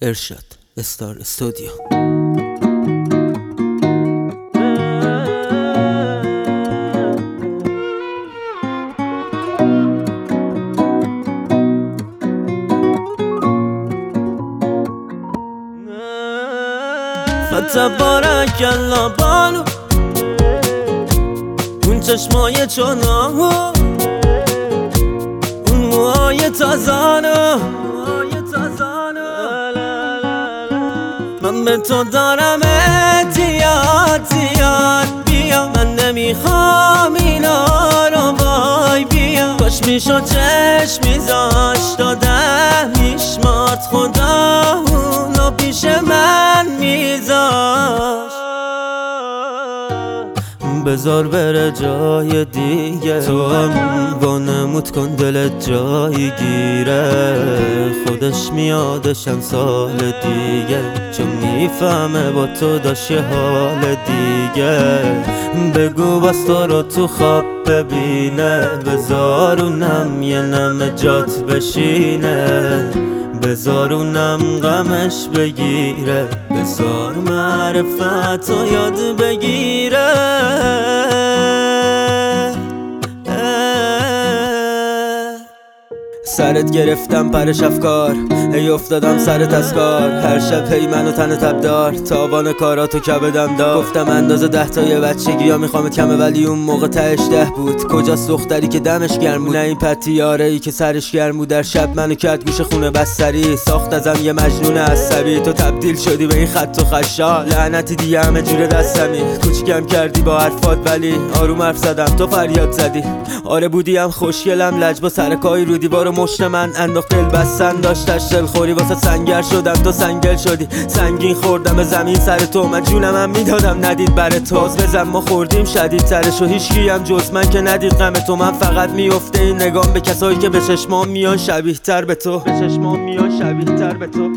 ارشاد استار استودیو. فتبارک الله بانو، اون چشمای چونامو، اون موهای تازانو، من به تو دارم اعتیاد بیا، من نمیخوام اینا رو وای بیا. کاش میشد چشم میذاشت آدم میشمارد خدا اونو پیش من میذاشت. بذار بره جای دیگه، تو هم وانمود کن دلت جایی گیره. خودش میادشم سال دیگه، چون میفهمه با تو داشت یه حال دیگه. بگو بس تو رو تو خواب ببینه، بذار اونم یه نم جات بشینه، بذار اونم غمش بگیره، بذار معرفت رو یاد بگیره. سرت گرفتم پرش افکار، هی افتادم سرت از کار. هر شب هی منو تن تبدار، تاوان کاراتو کبدم دار. گفتم اندازه 10 تا یه بچگی یا میخوامت کمه، ولی اون موقع تهش 10 بود. کجاست دختری که دمش گرم بود؟ نه این پتیاره ای که سرش گرم بود. در شب منو کرد گوش خونه بستری، ساخت ازم یه مجنون عصبی. تو تبدیل شدی به این خط و خشال، لعنتی دیگه همه جوره دستمی. کوچیکم کردی با حرفات ولی آروم حرف زدم، تو فریاد زدی. آره بودیم خوشگلم، لج با سرکای رو دیوار مشت من انداخت. دل بستن داشتش دلخوری، واسه سنگر شدم تو سنگل شدی. سنگین خوردم به زمین سر تو، من جونم هم میدادم ندید بر تو. باز بزن ما خوردیم شدید ترش و هیچکی هم جز من که ندید غم تو. من فقط میفته این نگام به کسایی که به چشمام میان شبیه تر به تو، به چشمام میان شبیه تر به تو.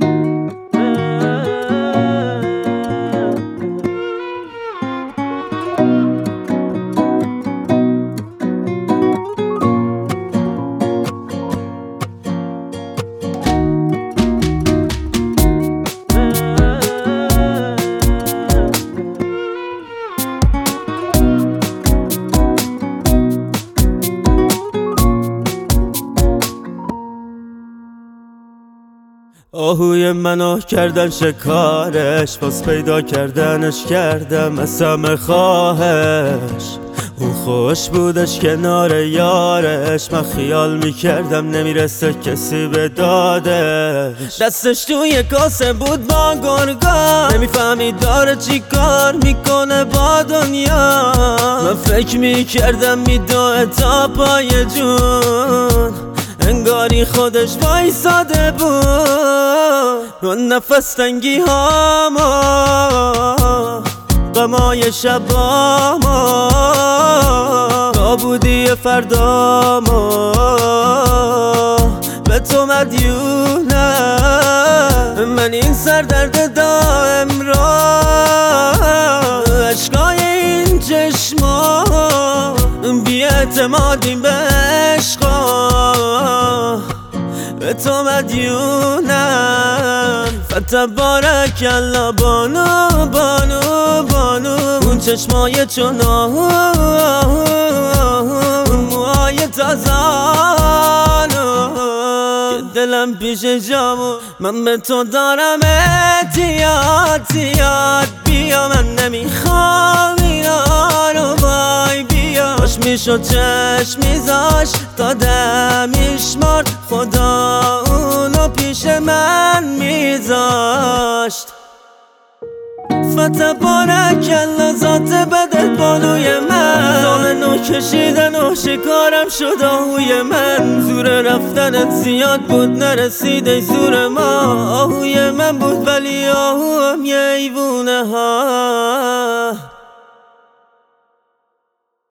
آهوی منو کردن شکارش، باز پیدا کردنش کردم از همه خواهش. اون خوش بودش کنار یارش، من خیال میکردم نمیرسه کسی به دادش. دستش توی کاسه بود با گرگا، نمیفهمید داره چی کار میکنه با دنیا. من فکر میکردم میدوه تا پای جون، انگاری خودش وایساده بود. اون نفس تنگی هاما، غمای شباما، نابودی فرداما، به تو مدیونم. من این سردرد دائم را، عشقای این چشما، بی اعتمادی به عشقا، به تو مدیونم. فتبارک الله بانو بانو بانو، اون چشمای چونامو، اون موهای تازانو، که دلم پیش جامو. من به تو دارم اعتیاد بیا، من نمیخوام اینا رو وای بیا. کاش میشد چشم میذاش تا دم میشمارد خدا اونو پیش من میذاشت. فتبارک الله ذات بدت بانوی من، زامنو کشیدن و شکارم شد آهوی من. زور رفتنت زیاد بود نرسید ای زور ما، آهوی من بود ولی آهو هم یه ایوونه ها.